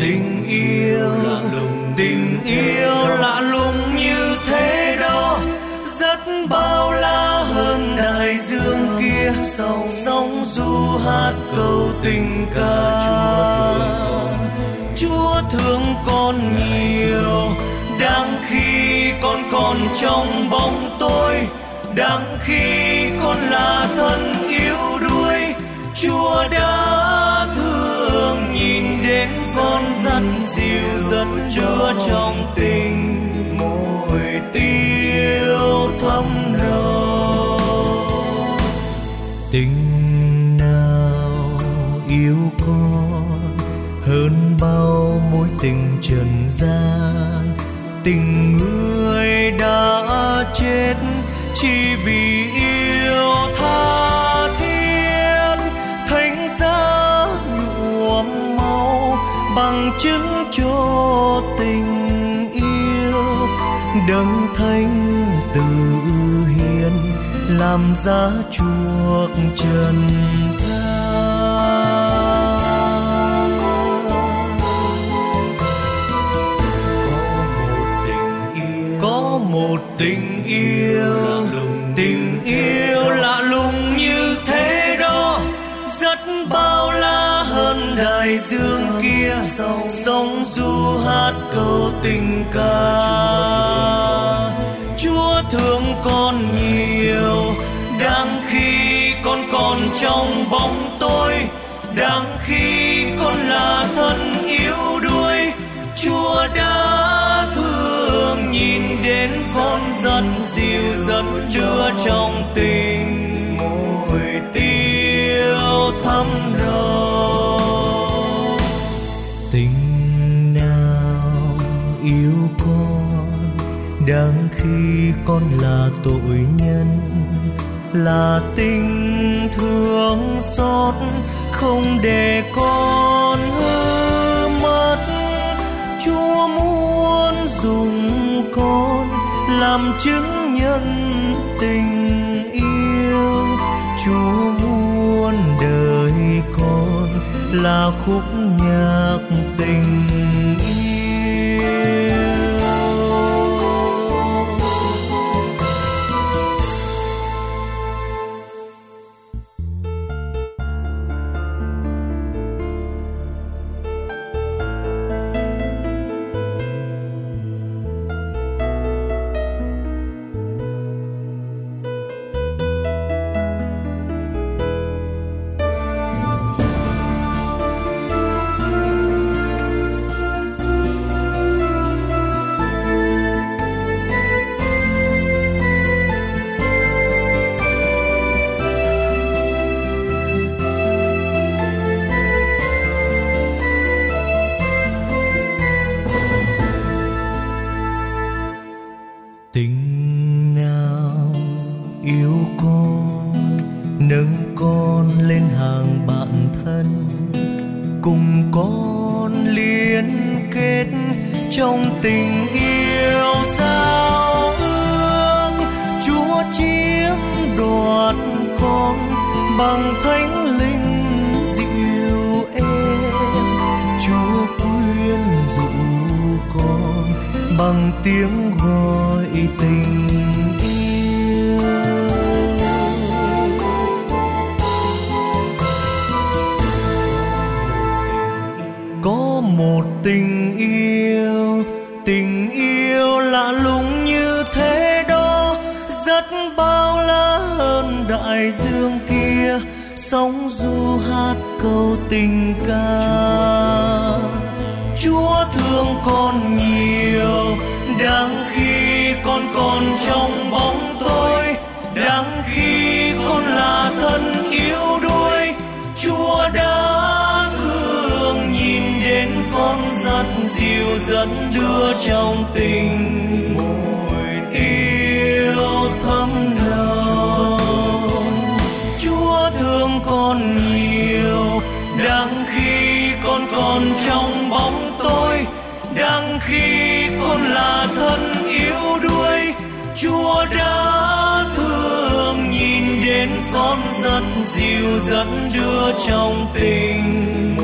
tình yêu lạ lùng như thế đó, rất bao la hơn đại dương kia. Sóng du hát câu tình ca, Chúa thương con nhiều, đang khi con còn trong bóng tối, đang khi con là thân yếu đuối, Chúa đã thương nhìn đến con, dắt dìu dẫn đưa trong tình môi tiêu thắm nồng. Tình nào yêu con hơn bao mối tình trần gian, tình người đã chết chỉ vì yêu tha thiết. Thánh giá nhuộm máu bằng chứng cho tình yêu, đấng thánh tự hiến làm giá chuộc trần gian. Có một tình yêu lạ lùng như thế đó, rất bao la hơn đại dương kia. Sóng du hát câu tình ca, Chúa thương con nhiều, đang khi con còn trong bóng tối, đang khi con là thân yếu đuối, Chúa đã thương nhìn đến con, dắt dìu dẫn đưa trong tình môi tiêu thắm nồng. Tình nào yêu con, đang khi con là tội nhân, là tình thương xót không để con hư mất. Chúa muốn dùng con làm chứng nhân tình yêu, Chúa muốn đời con là khúc nhạc tình yêu. Tình nào yêu con, nâng con lên hàng bạn thân, cùng con liên kết trong tình yêu giao ước. Chúa chiếm đoạt con bằng thánh linh dịu êm, Chúa quyến rũ con bằng tiếng gọi tình yêu. Có một tình yêu lạ lùng như thế đó, rất bao la hơn đại dương kia. Sóng du hát câu tình ca, Chúa thương con nhiều, đang khi con còn trong bóng tối, đang khi con là thân yếu đuối, Chúa đã thương nhìn đến con, dắt dìu dẫn đưa trong tình môi yêu thắm nồng. Chúa thương con nhiều, đang khi con còn trong bóng tối, đang khi con là thân yếu đuối, Chúa đã thương nhìn đến con, dắt dìu dẫn đưa trong tình